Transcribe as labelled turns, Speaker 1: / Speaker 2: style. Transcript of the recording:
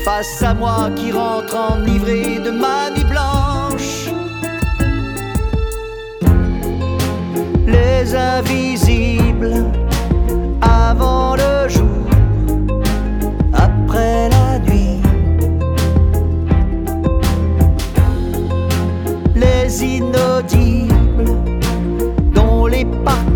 Speaker 1: face à moi qui rentre enivré de ma nuit blanche. Les invisibles avant le jour, après la nuit. Les inaudibles dont les parties